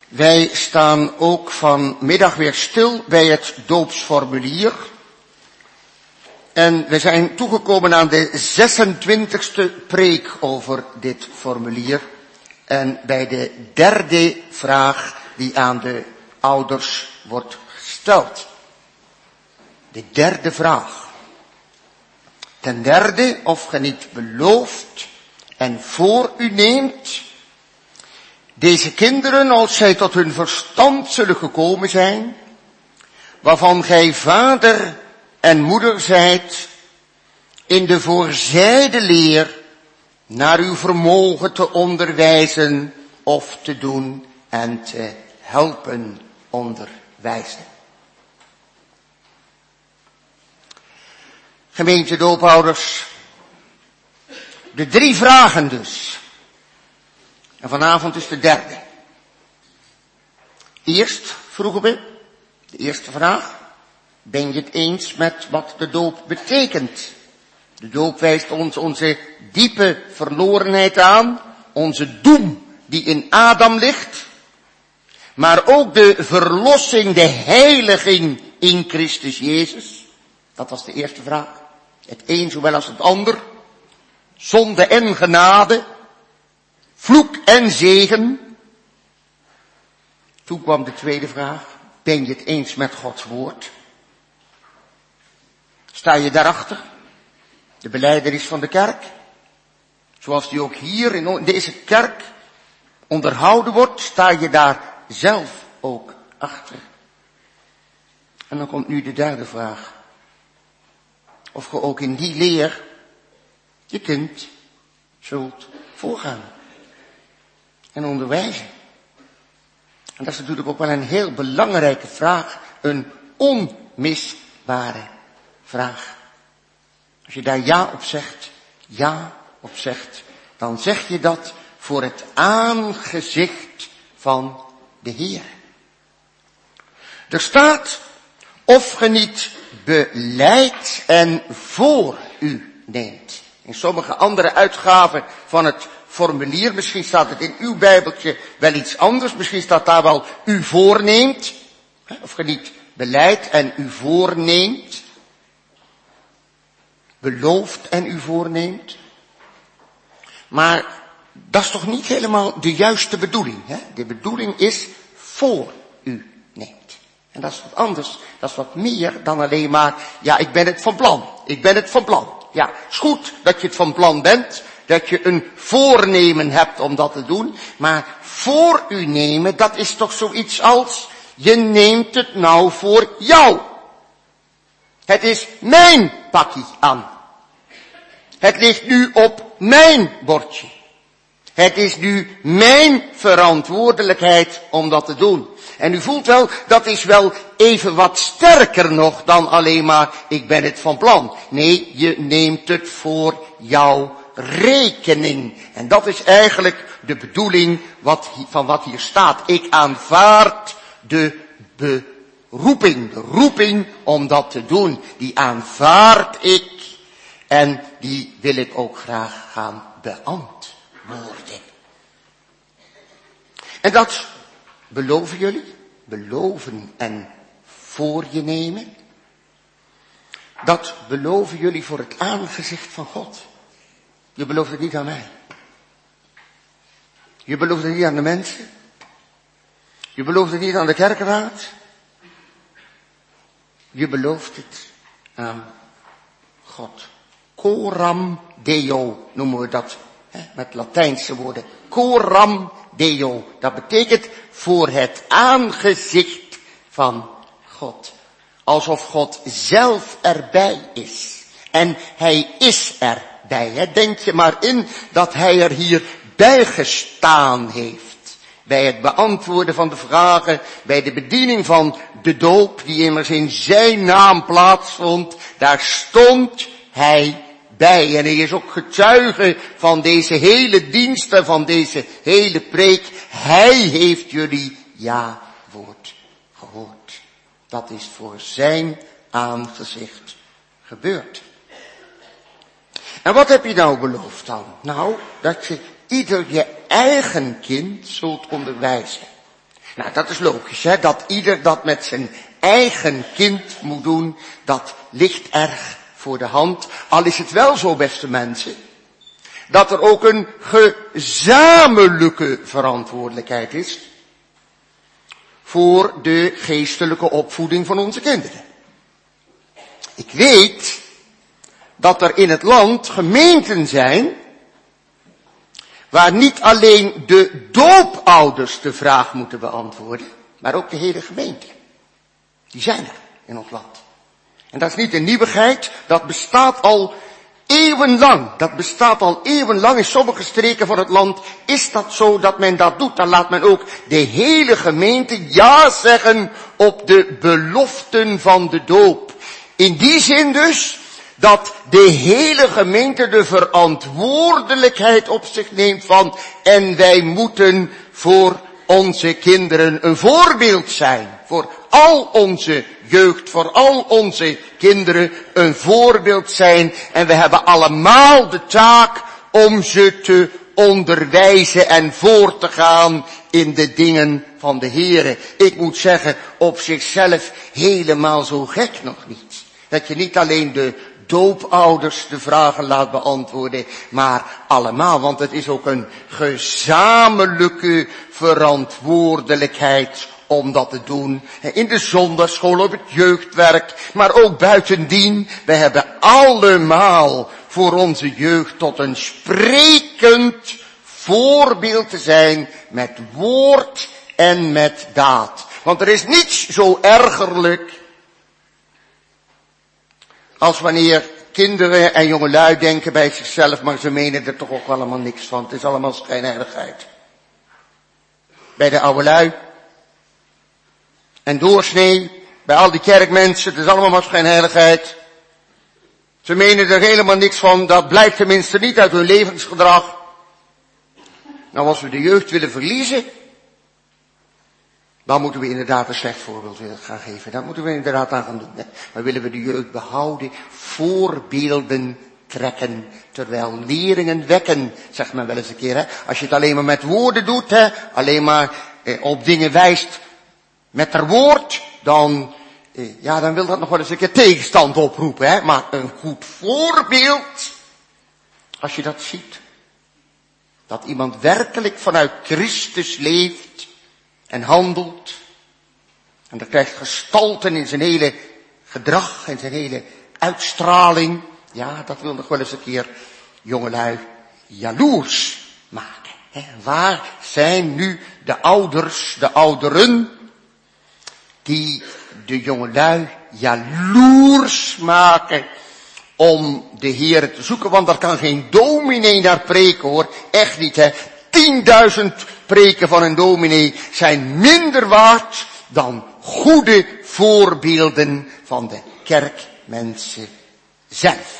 Wij staan ook vanmiddag weer stil bij het doopsformulier. En we zijn toegekomen aan de 26e preek over dit formulier. En bij de derde vraag die aan de ouders wordt gesteld. De derde vraag. Ten derde, of ge niet belooft en voor u neemt deze kinderen, als zij tot hun verstand zullen gekomen zijn, waarvan gij vader en moeder zijt, in de voorzijde leer naar uw vermogen te onderwijzen of te doen en te helpen onderwijzen. Gemeente doopouders, de 3 vragen dus. En vanavond is de derde. Eerst vroegen we, de eerste vraag, ben je het eens met wat de doop betekent? De doop wijst ons onze diepe verlorenheid aan, onze doem die in Adam ligt, maar ook de verlossing, de heiliging in Christus Jezus. Dat was de eerste vraag. Het een zowel als het ander. Zonde en genade. Vloek en zegen. Toen kwam de tweede vraag. Ben je het eens met Gods woord? Sta je daarachter? De belijdenis van de kerk. Zoals die ook hier in deze kerk onderhouden wordt, sta je daar zelf ook achter. En dan komt nu de derde vraag. Of je ook in die leer je kind zult voorgaan. En onderwijzen. En dat is natuurlijk ook wel een heel belangrijke vraag. Een onmisbare vraag. Als je daar ja op zegt, dan zeg je dat voor het aangezicht van de Heer. Er staat, of ge niet belijdt en voor u neemt. In sommige andere uitgaven van het formulier, misschien staat het in uw Bijbeltje wel iets anders, misschien staat daar wel u voorneemt. Of ge niet belijdt en u voorneemt. Belooft en u voorneemt. Maar dat is toch niet helemaal de juiste bedoeling. Hè? De bedoeling is voor u neemt. En dat is wat anders. Dat is wat meer dan alleen maar, ja, ik ben het van plan. Ik ben het van plan. Ja, het is goed dat je het van plan bent. Dat je een voornemen hebt om dat te doen. Maar voor u nemen, dat is toch zoiets als, je neemt het nou voor jou. Het is mijn pakkie aan. Het ligt nu op mijn bordje. Het is nu mijn verantwoordelijkheid om dat te doen. En u voelt wel, dat is wel even wat sterker nog dan alleen maar, ik ben het van plan. Nee, je neemt het voor jouw rekening. En dat is eigenlijk de bedoeling van wat hier staat. Ik aanvaard de beroeping, de roeping om dat te doen. Die aanvaard ik en die wil ik ook graag gaan beantwoorden. En dat beloven jullie, beloven en voor je nemen. Dat beloven jullie voor het aangezicht van God. Je belooft het niet aan mij. Je belooft het niet aan de mensen. Je belooft het niet aan de kerkenraad. Je belooft het aan God. Coram Deo noemen we dat, met Latijnse woorden. Coram Deo, dat betekent voor het aangezicht van God. Alsof God zelf erbij is. En hij is erbij. Hè? Denk je maar in dat hij er hier bij gestaan heeft. Bij het beantwoorden van de vragen, bij de bediening van de doop, die immers in zijn naam plaatsvond, daar stond hij bij. En hij is ook getuige van deze hele dienst en van deze hele preek. Hij heeft jullie ja-woord gehoord. Dat is voor zijn aangezicht gebeurd. En wat heb je nou beloofd dan? Nou, dat je ieder je eigen kind zult onderwijzen. Nou, dat is logisch, hè, dat ieder dat met zijn eigen kind moet doen, dat ligt erg voor de hand. Al is het wel zo, beste mensen, dat er ook een gezamenlijke verantwoordelijkheid is voor de geestelijke opvoeding van onze kinderen. Ik weet dat er in het land gemeenten zijn waar niet alleen de doopouders de vraag moeten beantwoorden, maar ook de hele gemeente. Die zijn er in ons land. En dat is niet een nieuwigheid, dat bestaat al eeuwenlang. Dat bestaat al eeuwenlang. In sommige streken van het land is dat zo dat men dat doet. Dan laat men ook de hele gemeente ja zeggen op de beloften van de doop. In die zin dus dat de hele gemeente de verantwoordelijkheid op zich neemt van, en wij moeten voor onze kinderen een voorbeeld zijn. Voor al onze jeugd, voor al onze kinderen een voorbeeld zijn. En we hebben allemaal de taak om ze te onderwijzen en voor te gaan in de dingen van de Heere. Ik moet zeggen, op zichzelf helemaal zo gek nog niet. Dat je niet alleen de doopouders de vragen laat beantwoorden, maar allemaal. Want het is ook een gezamenlijke verantwoordelijkheid om dat te doen. In de zondagschool, op het jeugdwerk, maar ook buitendien. We hebben allemaal voor onze jeugd tot een sprekend voorbeeld te zijn met woord en met daad. Want er is niets zo ergerlijk als wanneer kinderen en jongelui denken bij zichzelf, maar ze menen er toch ook allemaal niks van. Het is allemaal schijnheiligheid. Bij de oude lui en doorsnee, bij al die kerkmensen, het is allemaal maar schijnheiligheid. Ze menen er helemaal niks van, dat blijkt tenminste niet uit hun levensgedrag. Nou, als we de jeugd willen verliezen, dan moeten we inderdaad een slecht voorbeeld gaan geven. Dat moeten we inderdaad aan gaan doen. Hè? Maar willen we de jeugd behouden, voorbeelden trekken, terwijl leringen wekken, zegt men wel eens een keer. Hè? Als je het alleen maar met woorden doet, hè? Alleen maar op dingen wijst met haar woord, dan wil dat nog wel eens een keer tegenstand oproepen. Hè? Maar een goed voorbeeld, als je dat ziet, dat iemand werkelijk vanuit Christus leeft en handelt, en dat krijgt gestalten in zijn hele gedrag, in zijn hele uitstraling, ja, dat wil nog wel eens een keer jongelui jaloers maken. Hè? Waar zijn nu de ouders, de ouderen, die de jongelui jaloers maken om de Heere te zoeken? Want daar kan geen dominee naar preken, hoor. Echt niet, hè. 10.000 preken van een dominee zijn minder waard dan goede voorbeelden van de kerkmensen zelf.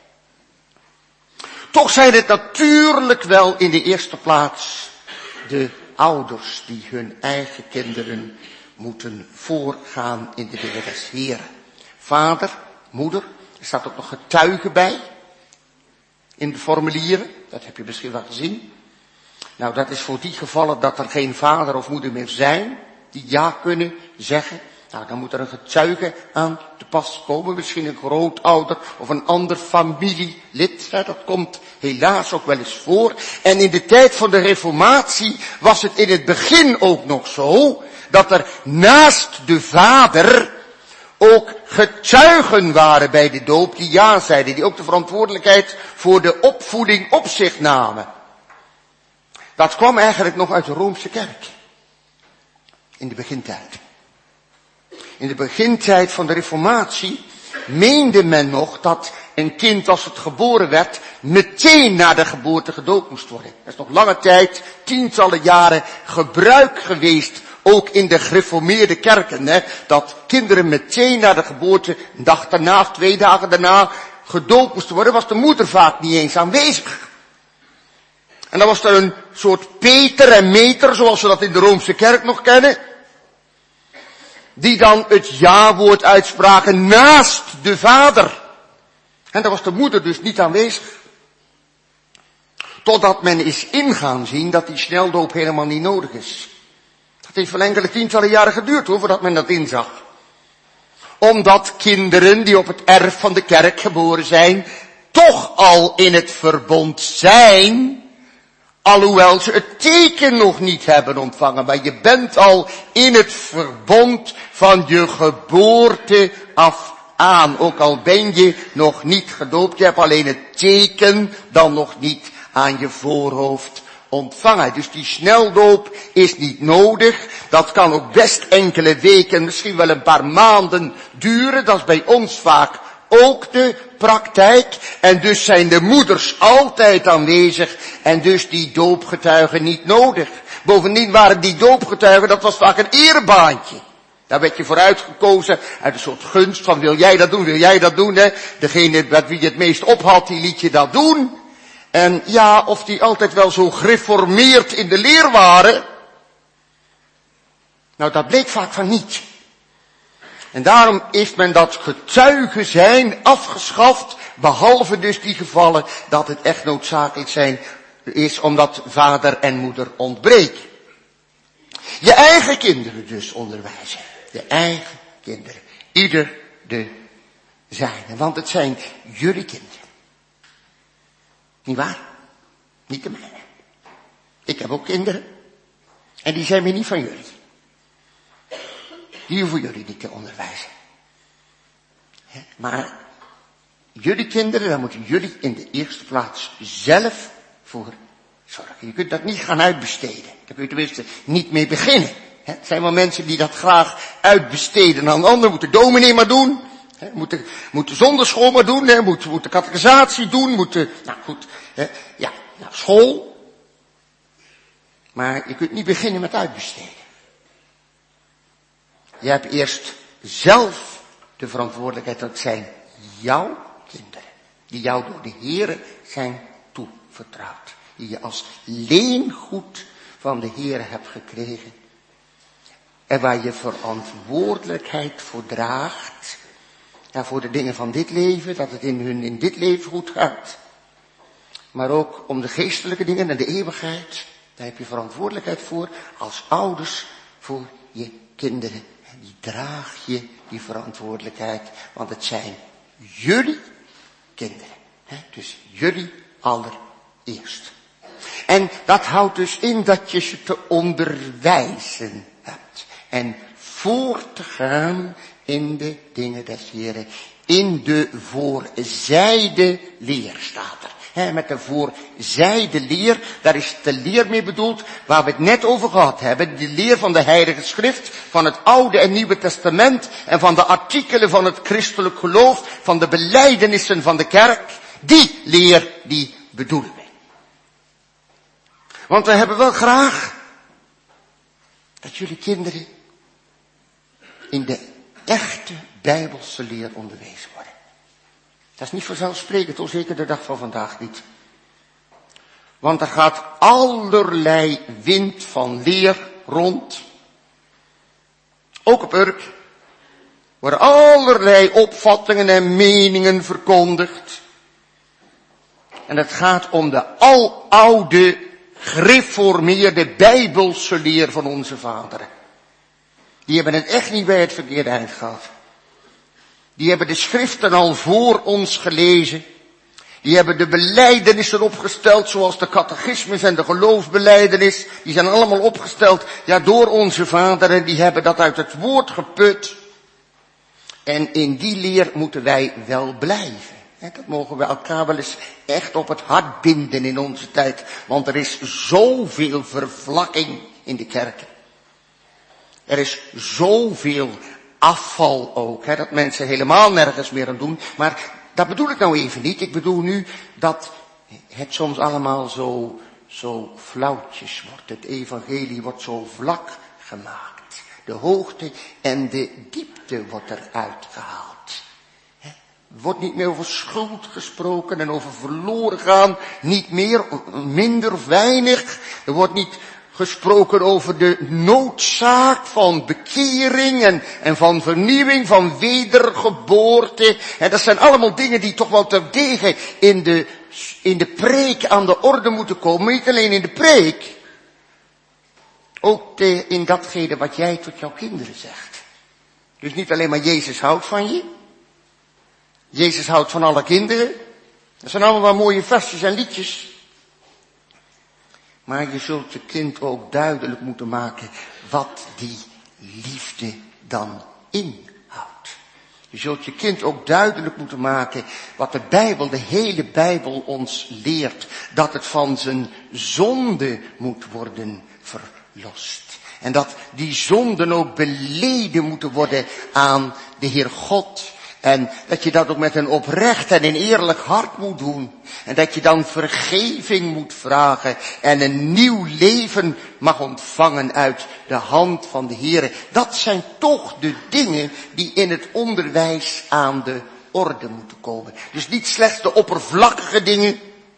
Toch zijn het natuurlijk wel in de eerste plaats de ouders die hun eigen kinderen moeten voorgaan in de dingen des Heeren. Vader, moeder, er staat ook nog getuige bij in de formulieren, dat heb je misschien wel gezien. Nou, dat is voor die gevallen dat er geen vader of moeder meer zijn die ja kunnen zeggen. Nou, dan moet er een getuige aan te pas komen, misschien een grootouder of een ander familielid. Dat komt helaas ook wel eens voor. En in de tijd van de Reformatie was het in het begin ook nog zo dat er naast de vader ook getuigen waren bij de doop die ja zeiden, die ook de verantwoordelijkheid voor de opvoeding op zich namen. Dat kwam eigenlijk nog uit de Roomse kerk. In de begintijd. In de begintijd van de Reformatie meende men nog dat een kind als het geboren werd meteen na de geboorte gedoopt moest worden. Dat is nog lange tijd, tientallen jaren gebruik geweest, ook in de gereformeerde kerken, hè, dat kinderen meteen na de geboorte, een dag daarna of 2 dagen daarna, gedoopt moesten worden, was de moeder vaak niet eens aanwezig. En dan was er een soort Peter en meter, zoals we dat in de Roomse kerk nog kennen, die dan het ja-woord uitspraken naast de vader. En daar was de moeder dus niet aanwezig. Totdat men is ingaan zien dat die sneldoop helemaal niet nodig is. Dat Het heeft wel enkele tientallen jaren geduurd hoor, voordat men dat inzag. Omdat kinderen die op het erf van de kerk geboren zijn, toch al in het verbond zijn, alhoewel ze het teken nog niet hebben ontvangen. Maar je bent al in het verbond van je geboorte af aan. Ook al ben je nog niet gedoopt, je hebt alleen het teken dan nog niet aan je voorhoofd ontvangen. Dus die sneldoop is niet nodig. Dat kan ook best enkele weken, misschien wel een paar maanden duren. Dat is bij ons vaak ook de praktijk. En dus zijn de moeders altijd aanwezig. En dus die doopgetuigen niet nodig. Bovendien waren die doopgetuigen, dat was vaak een erebaantje. Daar werd je voor uitgekozen uit een soort gunst van wil jij dat doen, hè? Degene met wie je het meest ophad, die liet je dat doen. En ja, of die altijd wel zo gereformeerd in de leer waren. Nou, dat bleek vaak van niet. En daarom heeft men dat getuige zijn afgeschaft, behalve dus die gevallen dat het echt noodzakelijk is omdat vader en moeder ontbreken. Je eigen kinderen dus onderwijzen. Je eigen kinderen. Ieder de zijne. Want het zijn jullie kinderen. Niet waar? Niet de mijne. Ik heb ook kinderen. En die zijn weer niet van jullie. Die hoeven jullie niet te onderwijzen. Maar jullie kinderen, daar moeten jullie in de eerste plaats zelf voor zorgen. Je kunt dat niet gaan uitbesteden. Daar kun je tenminste niet mee beginnen. Er zijn wel mensen die dat graag uitbesteden aan anderen. Moeten dominee maar doen. Moeten zonderschool maar doen. Moeten catechisatie doen. School. Maar je kunt niet beginnen met uitbesteden. Je hebt eerst zelf de verantwoordelijkheid, dat zijn jouw kinderen. Die jou door de Heere zijn toevertrouwd. Die je als leengoed van de Heere hebt gekregen. En waar je verantwoordelijkheid voor draagt. Ja, voor de dingen van dit leven, dat het in dit leven goed gaat. Maar ook om de geestelijke dingen en de eeuwigheid. Daar heb je verantwoordelijkheid voor als ouders voor je kinderen. En die draag je, die verantwoordelijkheid. Want het zijn jullie kinderen. Dus jullie allereerst. En dat houdt dus in dat je ze te onderwijzen hebt. En voor te gaan in de dingen des Heren. In de voorzijde leer staat er. Met de voorzijde leer, daar is de leer mee bedoeld waar we het net over gehad hebben. De leer van de Heilige Schrift, van het Oude en Nieuwe Testament en van de artikelen van het christelijk geloof, van de belijdenissen van de kerk. Die leer, die bedoelen we. Want we hebben wel graag dat jullie kinderen in de echte Bijbelse leer onderwezen worden. Dat is niet vanzelfsprekend, hoor, zeker de dag van vandaag niet. Want er gaat allerlei wind van leer rond. Ook op Urk worden allerlei opvattingen en meningen verkondigd. En het gaat om de aloude, gereformeerde Bijbelse leer van onze vaderen. Die hebben het echt niet bij het verkeerde eind gehad. Die hebben de schriften al voor ons gelezen. Die hebben de belijdenissen opgesteld, zoals de catechismus en de geloofsbelijdenis. Die zijn allemaal opgesteld, ja, door onze vaderen. Die hebben dat uit het woord geput. En in die leer moeten wij wel blijven. Dat mogen we elkaar wel eens echt op het hart binden in onze tijd. Want er is zoveel vervlakking in de kerken. Er is zoveel afval ook, dat mensen helemaal nergens meer aan doen. Maar dat bedoel ik nou even niet. Ik bedoel nu dat het soms allemaal zo flauwtjes wordt. Het evangelie wordt zo vlak gemaakt. De hoogte en de diepte wordt eruit gehaald. Er wordt niet meer over schuld gesproken en over verloren gaan. Niet meer, minder of weinig. Er wordt niet gesproken over de noodzaak van bekering en van vernieuwing, van wedergeboorte. En dat zijn allemaal dingen die toch wel terdege in de preek aan de orde moeten komen. Maar niet alleen in de preek. Ook in datgene wat jij tot jouw kinderen zegt. Dus niet alleen maar Jezus houdt van je. Jezus houdt van alle kinderen. Dat zijn allemaal wel mooie versjes en liedjes. Maar je zult je kind ook duidelijk moeten maken wat die liefde dan inhoudt. Je zult je kind ook duidelijk moeten maken wat de Bijbel, de hele Bijbel ons leert. Dat het van zijn zonde moet worden verlost. En dat die zonden ook beleden moeten worden aan de Heer God. En dat je dat ook met een oprecht en een eerlijk hart moet doen. En dat je dan vergeving moet vragen en een nieuw leven mag ontvangen uit de hand van de Heer. Dat zijn toch de dingen die in het onderwijs aan de orde moeten komen. Dus niet slechts de oppervlakkige dingen,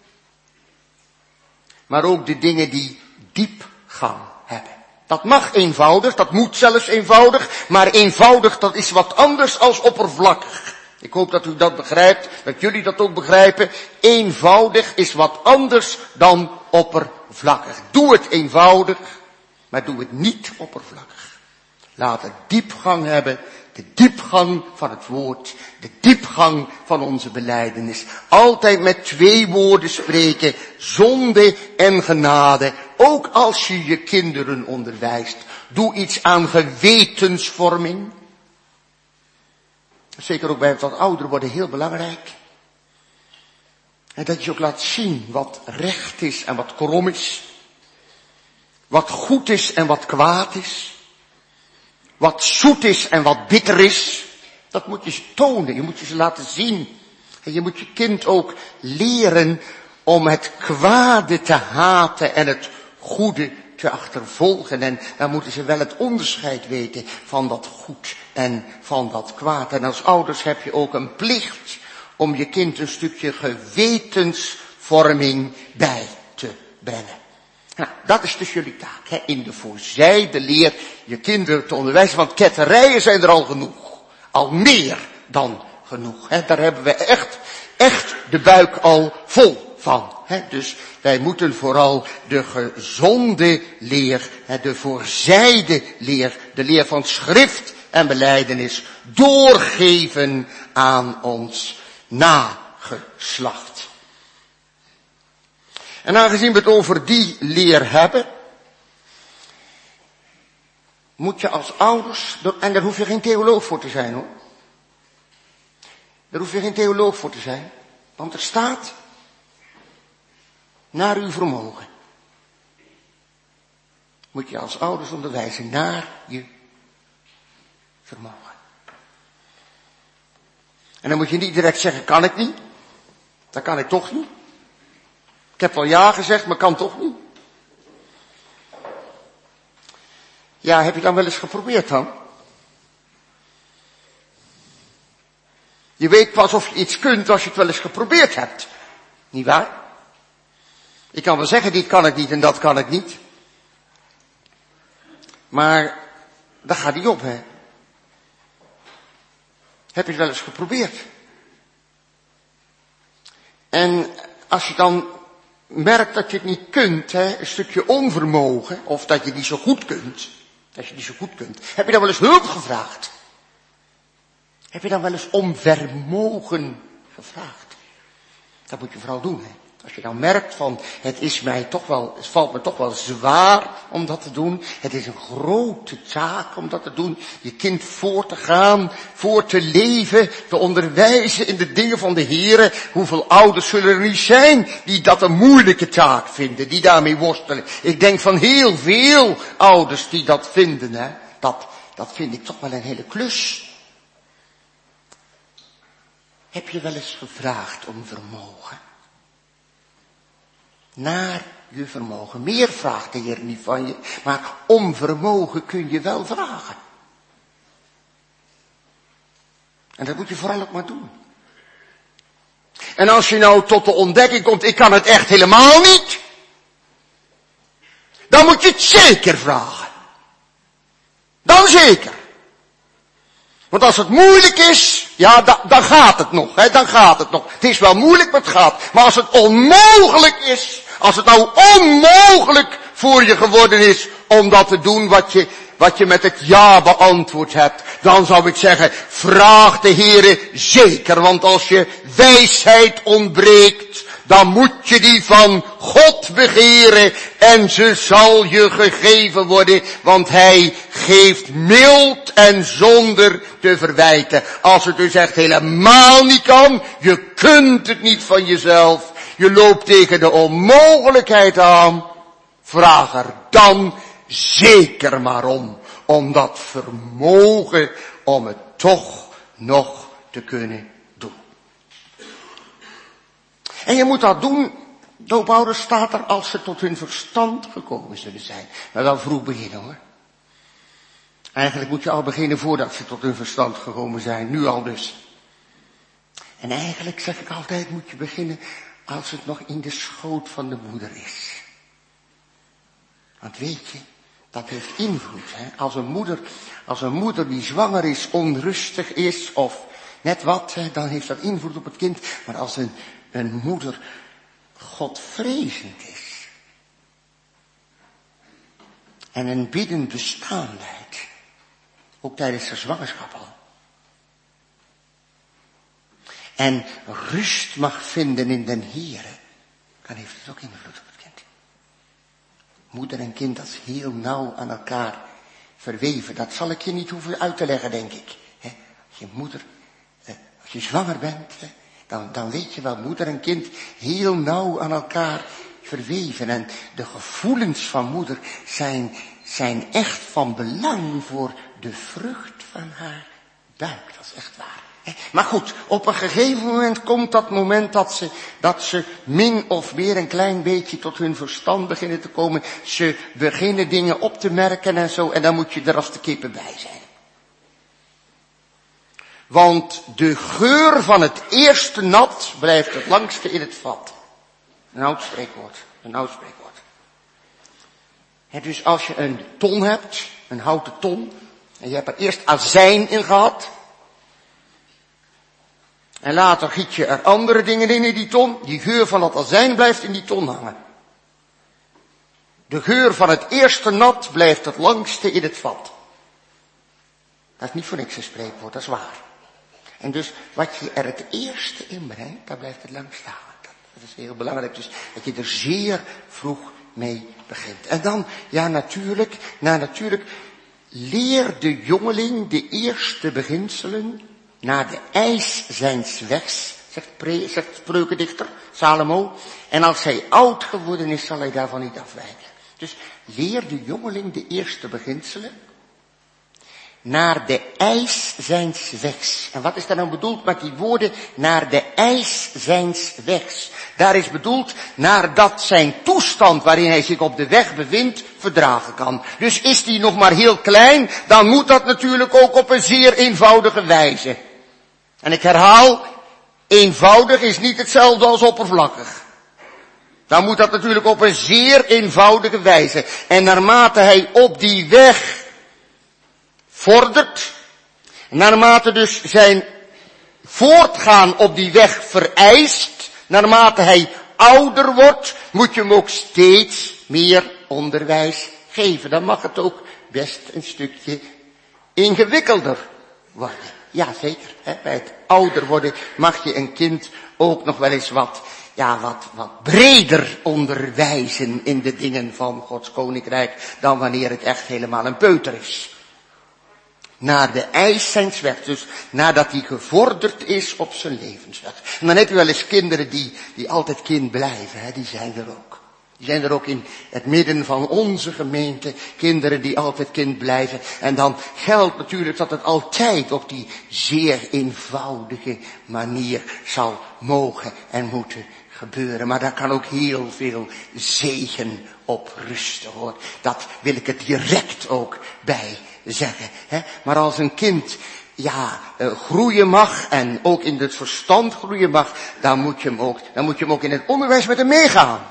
maar ook de dingen die diepgang hebben. Dat mag eenvoudig, dat moet zelfs eenvoudig, maar eenvoudig dat is wat anders als oppervlakkig. Ik hoop dat u dat begrijpt, dat jullie dat ook begrijpen. Eenvoudig is wat anders dan oppervlakkig. Doe het eenvoudig, maar doe het niet oppervlakkig. Laat het diepgang hebben, de diepgang van het woord, de diepgang van onze belijdenis. Altijd met 2 woorden spreken, zonde en genade. Ook als je je kinderen onderwijst. Doe iets aan gewetensvorming. Zeker ook bij het wat ouder worden heel belangrijk. En dat je ook laat zien wat recht is en wat krom is. Wat goed is en wat kwaad is. Wat zoet is en wat bitter is. Dat moet je ze tonen, je moet je ze laten zien. En je moet je kind ook leren om het kwade te haten en het goede te achtervolgen. En dan moeten ze wel het onderscheid weten van dat goed en van dat kwaad. En als ouders heb je ook een plicht om je kind een stukje gewetensvorming bij te brengen. Nou, dat is dus jullie taak, hè? In de voorzijde leer je kinderen te onderwijzen, want ketterijen zijn er al genoeg. Al meer dan genoeg, hè? Daar hebben we echt de buik al vol van. Dus wij moeten vooral de gezonde leer, de voorzijde leer, de leer van schrift en belijdenis doorgeven aan ons nageslacht. En aangezien we het over die leer hebben, moet je als ouders, en daar hoef je geen theoloog voor te zijn hoor. Daar hoef je geen theoloog voor te zijn, want er staat naar uw vermogen. Moet je als ouders onderwijzen naar je vermogen. En dan moet je niet direct zeggen, kan ik niet. Dat kan ik toch niet. Ik heb al ja gezegd, maar kan toch niet. Ja, heb je dan wel eens geprobeerd dan? Je weet pas of je iets kunt als je het wel eens geprobeerd hebt. Niet waar? Ik kan wel zeggen, dit kan ik niet en dat kan ik niet. Maar dat gaat niet op, hè. Heb je het wel eens geprobeerd? En als je dan merkt dat je het niet kunt, hè, een stukje onvermogen, of dat je niet zo goed kunt, heb je dan wel eens hulp gevraagd? Heb je dan wel eens om vermogen gevraagd? Dat moet je vooral doen, hè. Als je dan merkt van, het valt me toch wel zwaar om dat te doen. Het is een grote taak om dat te doen. Je kind voor te gaan, voor te leven, te onderwijzen in de dingen van de Heere. Hoeveel ouders zullen er niet zijn die dat een moeilijke taak vinden, die daarmee worstelen. Ik denk van heel veel ouders die dat vinden, hè. Dat vind ik toch wel een hele klus. Heb je wel eens gevraagd om vermogen? Naar je vermogen. Meer vraagt de Heer niet van je, maar om vermogen kun je wel vragen. En dat moet je vooral ook maar doen. En als je nou tot de ontdekking komt, ik kan het echt helemaal niet, dan moet je het zeker vragen. Dan zeker. Want als het moeilijk is, ja, dan gaat het nog, hè, dan gaat het nog. Het is wel moeilijk, maar het gaat. Maar als het onmogelijk is, als het nou onmogelijk voor je geworden is om dat te doen wat je met het ja beantwoord hebt, dan zou ik zeggen, vraag de Heere zeker, want als je wijsheid ontbreekt, dan moet je die van God begeren en ze zal je gegeven worden, want Hij geeft mild en zonder te verwijten. Als het dus echt helemaal niet kan, je kunt het niet van jezelf, je loopt tegen de onmogelijkheid aan, vraag er dan zeker maar om dat vermogen om het toch nog te kunnen doen. En je moet dat doen, doopouders staat er, als ze tot hun verstand gekomen zullen zijn. Nou, dan vroeg beginnen hoor. Eigenlijk moet je al beginnen voordat ze tot hun verstand gekomen zijn, nu al dus. En eigenlijk zeg ik altijd, moet je beginnen als het nog in de schoot van de moeder is. Want weet je, dat heeft invloed. Hè? Als een moeder die zwanger is, onrustig is of net wat, hè, dan heeft dat invloed op het kind. Maar als een moeder Godvrezend is en een biddend bestaan leidt, ook tijdens de zwangerschap al, en rust mag vinden in den Heere, dan heeft het ook invloed op het kind. Moeder en kind, dat is heel nauw aan elkaar verweven. Dat zal ik je niet hoeven uit te leggen, denk ik. Als je moeder, als je zwanger bent, dan weet je wel, moeder en kind heel nauw aan elkaar verweven. En de gevoelens van moeder zijn echt van belang voor de vrucht van haar buik. Dat is echt waar. Maar goed, op een gegeven moment komt dat moment dat ze min of meer een klein beetje tot hun verstand beginnen te komen. Ze beginnen dingen op te merken en zo, en dan moet je er als de kippen bij zijn. Want de geur van het eerste nat blijft het langste in het vat. Een oud spreekwoord. Dus als je een ton hebt, een houten ton, en je hebt er eerst azijn in gehad, en later giet je er andere dingen in die ton, die geur van dat azijn blijft in die ton hangen. De geur van het eerste nat blijft het langste in het vat. Dat is niet voor niks een spreekwoord, dat is waar. En dus wat je er het eerste in brengt, daar blijft het lang staan. Dat is heel belangrijk, dus dat je er zeer vroeg mee begint. En dan, ja natuurlijk, leer de jongeling de eerste beginselen naar de eis zijns wegs, zegt spreukendichter Salomo. En als hij oud geworden is, zal hij daarvan niet afwijken. Dus leer de jongeling de eerste beginselen naar de eis zijns wegs. En wat is daar nou bedoeld met die woorden, naar de eis zijns wegs? Daar is bedoeld, nadat zijn toestand waarin hij zich op de weg bevindt, verdragen kan. Dus is die nog maar heel klein, dan moet dat natuurlijk ook op een zeer eenvoudige wijze. En ik herhaal, eenvoudig is niet hetzelfde als oppervlakkig. Dan moet dat natuurlijk op een zeer eenvoudige wijze. En naarmate hij op die weg vordert, naarmate dus zijn voortgaan op die weg vereist, naarmate hij ouder wordt, moet je hem ook steeds meer onderwijs geven. Dan mag het ook best een stukje ingewikkelder worden. Ja, zeker. Bij het ouder worden mag je een kind ook nog wel eens wat breder onderwijzen in de dingen van Gods koninkrijk dan wanneer het echt helemaal een peuter is. Naar de eis zijns wegs, dus nadat hij gevorderd is op zijn levensweg. En dan heb je wel eens kinderen die altijd kind blijven, die zijn er ook. Die zijn er ook in het midden van onze gemeente, kinderen die altijd kind blijven. En dan geldt natuurlijk dat het altijd op die zeer eenvoudige manier zal mogen en moeten gebeuren. Maar daar kan ook heel veel zegen op rusten, hoor. Dat wil ik er direct ook bij zeggen. Maar als een kind groeien mag en ook in het verstand groeien mag, dan moet je hem ook in het onderwijs met hem meegaan.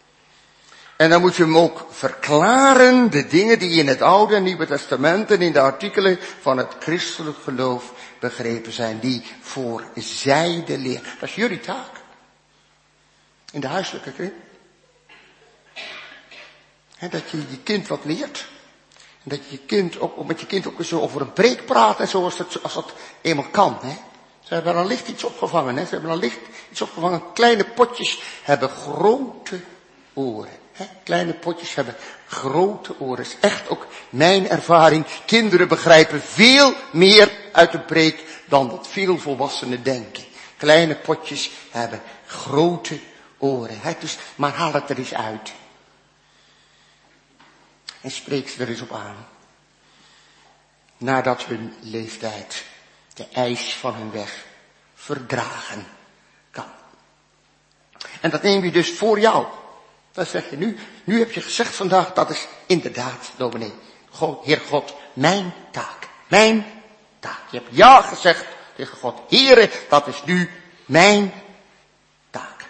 En dan moet je hem ook verklaren, de dingen die in het Oude en Nieuwe Testament en in de artikelen van het christelijk geloof begrepen zijn, die voorzijde leer. Dat is jullie taak. In de huiselijke kring. Dat je je kind wat leert. En dat je je kind ook, met je kind ook eens over een preek praat en zo, als dat eenmaal kan. Ze hebben al licht iets opgevangen. Ze hebben al licht iets opgevangen. Kleine potjes hebben grote oren. Kleine potjes hebben grote oren. Dat is echt ook mijn ervaring. Kinderen begrijpen veel meer uit de preek dan dat veel volwassenen denken. Kleine potjes hebben grote oren. Dus, maar haal het er eens uit. En spreek ze er eens op aan. Nadat hun leeftijd de eis van hun weg verdragen kan. En dat neem je dus voor jou. Dat zeg je nu. Nu heb je gezegd vandaag, dat is inderdaad, dominee. Heer God, mijn taak. Mijn taak. Je hebt ja gezegd tegen God. Heere, dat is nu mijn taak.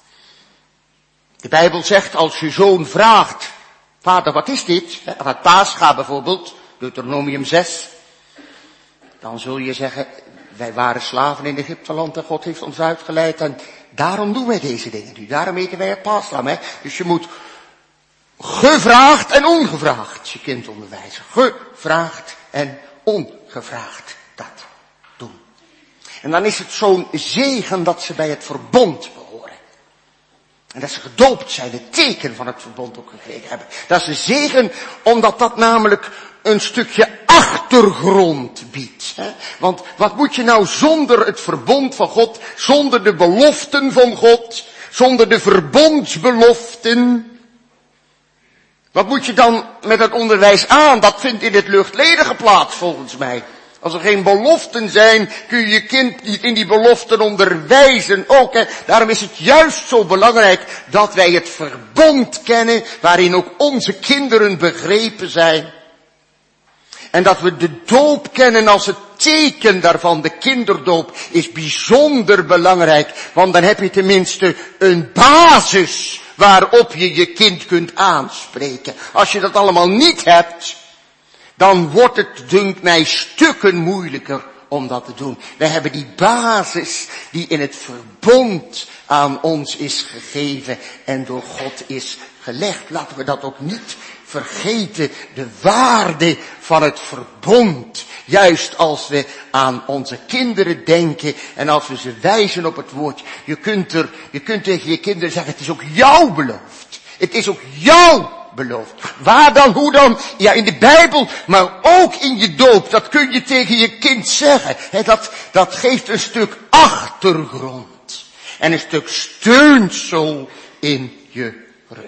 De Bijbel zegt, als je zoon vraagt, vader, wat is dit? Aan het paascha bijvoorbeeld, Deuteronomium 6. Dan zul je zeggen, wij waren slaven in Egypteland en God heeft ons uitgeleid en daarom doen wij deze dingen nu. Daarom eten wij het paaslam. Dus je moet gevraagd en ongevraagd je kind onderwijzen. Gevraagd en ongevraagd dat doen. En dan is het zo'n zegen dat ze bij het verbond behoren. En dat ze gedoopt zijn, het teken van het verbond ook gekregen hebben. Dat is een zegen, omdat dat namelijk een stukje achtergrond biedt. Want wat moet je nou zonder het verbond van God, zonder de beloften van God, zonder de verbondsbeloften? Wat moet je dan met het onderwijs aan? Dat vindt in het luchtledige plaats volgens mij. Als er geen beloften zijn, kun je je kind niet in die beloften onderwijzen ook. Daarom is het juist zo belangrijk dat wij het verbond kennen, waarin ook onze kinderen begrepen zijn. En dat we de doop kennen als het teken daarvan. De kinderdoop is bijzonder belangrijk, want dan heb je tenminste een basis waarop je je kind kunt aanspreken. Als je dat allemaal niet hebt, dan wordt het, dunkt mij, stukken moeilijker om dat te doen. Wij hebben die basis die in het verbond aan ons is gegeven en door God is gelegd. Laten we dat ook niet vergeten, de waarde van het verbond. Juist als we aan onze kinderen denken en als we ze wijzen op het woord. Je kunt tegen je kinderen zeggen, het is ook jou beloofd. Het is ook jou beloofd. Waar dan, hoe dan? Ja, in de Bijbel, maar ook in je doop. Dat kun je tegen je kind zeggen. Dat geeft een stuk achtergrond. En een stuk steunzool in je rug.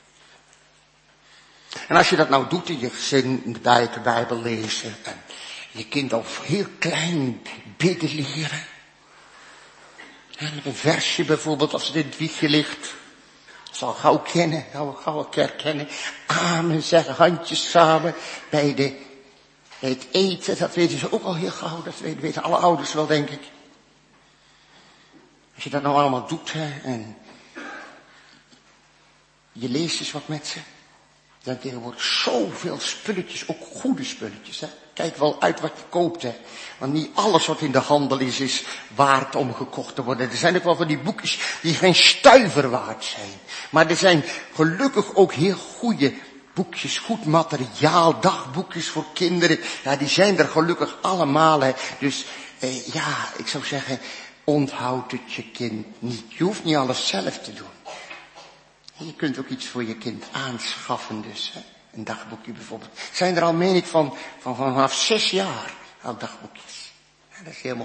En als je dat nou doet in je gezin, in de Bijbel lezen, en je kind al heel klein bidden leren. En met een versje bijvoorbeeld, als het in het wiegje ligt. Zal gauw kennen, gauw herkennen. Amen zeggen, handjes samen bij het eten. Dat weten ze ook al heel gauw, dat weten alle ouders wel, denk ik. Als je dat nou allemaal doet, en je leest eens wat met ze. Dan tegenwoordig zoveel spulletjes, ook goede spulletjes. Kijk wel uit wat je koopt. Want niet alles wat in de handel is waard om gekocht te worden. Er zijn ook wel van die boekjes die geen stuiver waard zijn. Maar er zijn gelukkig ook heel goede boekjes, goed materiaal, dagboekjes voor kinderen. Ja, die zijn er gelukkig allemaal. Dus ik zou zeggen, onthoud het je kind niet. Je hoeft niet alles zelf te doen. Je kunt ook iets voor je kind aanschaffen dus. Een dagboekje bijvoorbeeld. Zijn er al, meen ik, vanaf 6 jaar al dagboekjes. Ja, dat is heel mooi.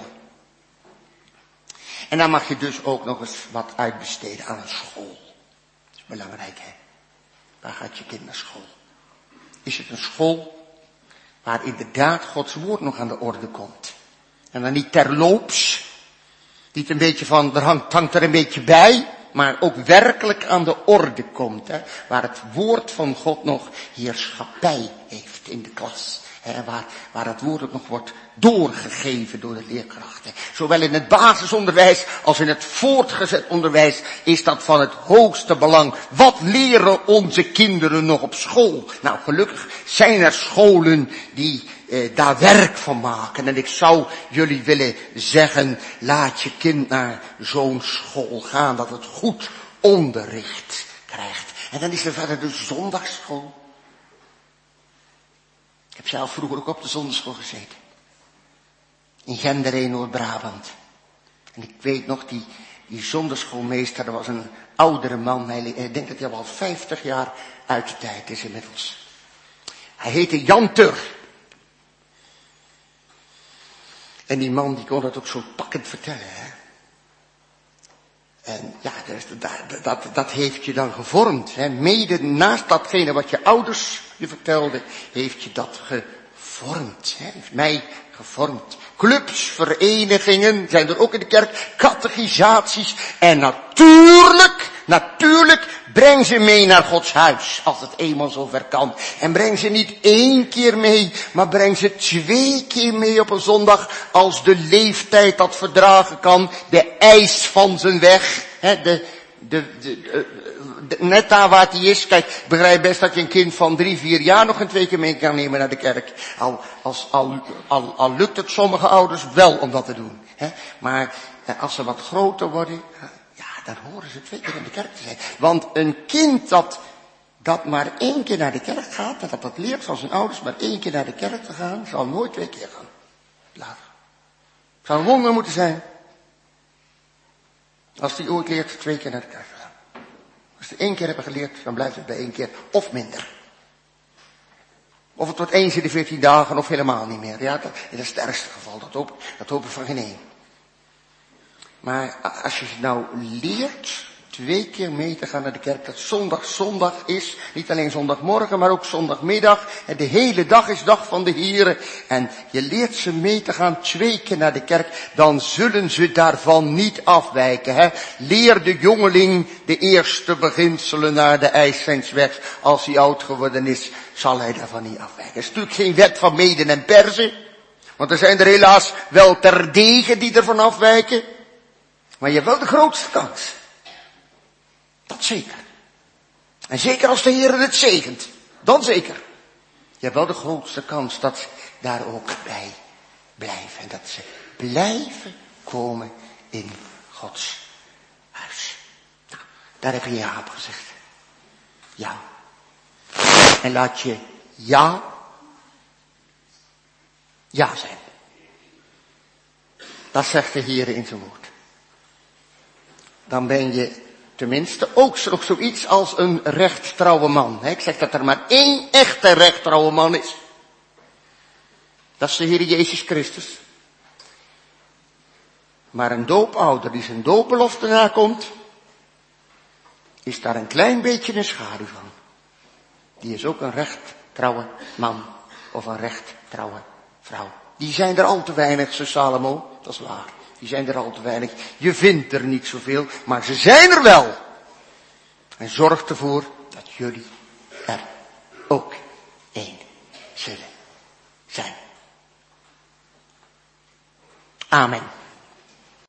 En dan mag je dus ook nog eens wat uitbesteden aan een school. Dat is belangrijk, hè. Waar gaat je kind naar school? Is het een school waar inderdaad Gods woord nog aan de orde komt? En dan niet terloops. Niet een beetje van, hangt er een beetje bij. Maar ook werkelijk aan de orde komt. Waar het woord van God nog heerschappij heeft in de klas. Waar het woord ook nog wordt doorgegeven door de leerkrachten. Zowel in het basisonderwijs als in het voortgezet onderwijs is dat van het hoogste belang. Wat leren onze kinderen nog op school? Nou, gelukkig zijn er scholen die daar werk van maken. En ik zou jullie willen zeggen, laat je kind naar zo'n school gaan, dat het goed onderricht krijgt. En dan is er verder de zondagsschool. Ik heb zelf vroeger ook op de zondagschool gezeten. In Genderé, Noord-Brabant. En ik weet nog, die zondagschoolmeester, dat was een oudere man. Ik denk dat hij al 50 jaar uit de tijd is inmiddels. Hij heette Jan Tur. En die man die kon dat ook zo pakkend vertellen. Hè? En ja, dat heeft je dan gevormd. Hè? Mede naast datgene wat je ouders je vertelden, heeft je dat gevormd. Hè? Heeft mij gevormd. Clubs, verenigingen zijn er ook in de kerk, catechisaties. En natuurlijk breng ze mee naar Gods huis, als het eenmaal zover kan. En breng ze niet 1 keer mee, maar breng ze 2 keer mee op een zondag, als de leeftijd dat verdragen kan, de eis van zijn weg, hè, net daar waar hij is. Kijk, ik begrijp best dat je een kind van 3, 4 jaar nog een 2 keer mee kan nemen naar de kerk. Al lukt het sommige ouders wel om dat te doen. Hè? Maar als ze wat groter worden, ja, dan horen ze 2 keer in de kerk te zijn. Want een kind dat maar 1 keer naar de kerk gaat, en dat leert van zijn ouders maar 1 keer naar de kerk te gaan, zal nooit 2 keer gaan. Later. Het zou een wonder moeten zijn. Als die ooit leert 2 keer naar de kerk te gaan. Als ze 1 keer hebben geleerd, dan blijft het bij 1 keer of minder. Of het wordt eens in de 14 dagen of helemaal niet meer. Ja, dat is het ergste geval. Dat hoop ik van geen één. Maar als je nou leert 2 keer mee te gaan naar de kerk, dat zondag is, niet alleen zondagmorgen, maar ook zondagmiddag. En de hele dag is dag van de Here. En je leert ze mee te gaan 2 keer naar de kerk, dan zullen ze daarvan niet afwijken. Hè? Leer de jongeling de eerste beginselen naar de eis zijns wegs. Als hij oud geworden is, zal hij daarvan niet afwijken. Het is natuurlijk geen wet van Meden en Perzen. Want er zijn er helaas wel terdege die ervan afwijken. Maar je hebt wel de grootste kans. Dat zeker. En zeker als de Heer het zegent. Dan zeker. Je hebt wel de grootste kans dat ze daar ook bij blijven. En dat ze blijven komen in Gods huis. Nou, daar heb je ja op gezegd. Ja. En laat je ja zijn. Dat zegt de Heer in zijn woord. Dan ben je tenminste ook nog zoiets als een rechttrouwe man. Ik zeg dat er maar 1 echte rechttrouwe man is. Dat is de Heer Jezus Christus. Maar een doopouder die zijn doopbelofte nakomt, is daar een klein beetje een schaduw van. Die is ook een rechttrouwe man of een rechttrouwe vrouw. Die zijn er al te weinig, zei Salomo. Dat is waar. Die zijn er al te weinig. Je vindt er niet zoveel, maar ze zijn er wel. En zorg ervoor dat jullie er ook 1 zullen zijn. Amen.